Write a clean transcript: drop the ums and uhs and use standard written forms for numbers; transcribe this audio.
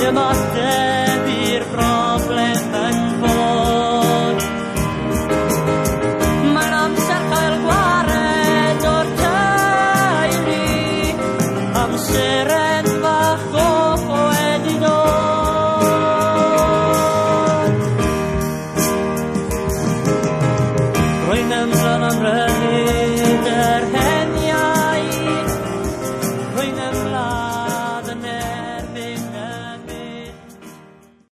matte bir problemen por. Mae'n amser cael gwared o'r teulu, amser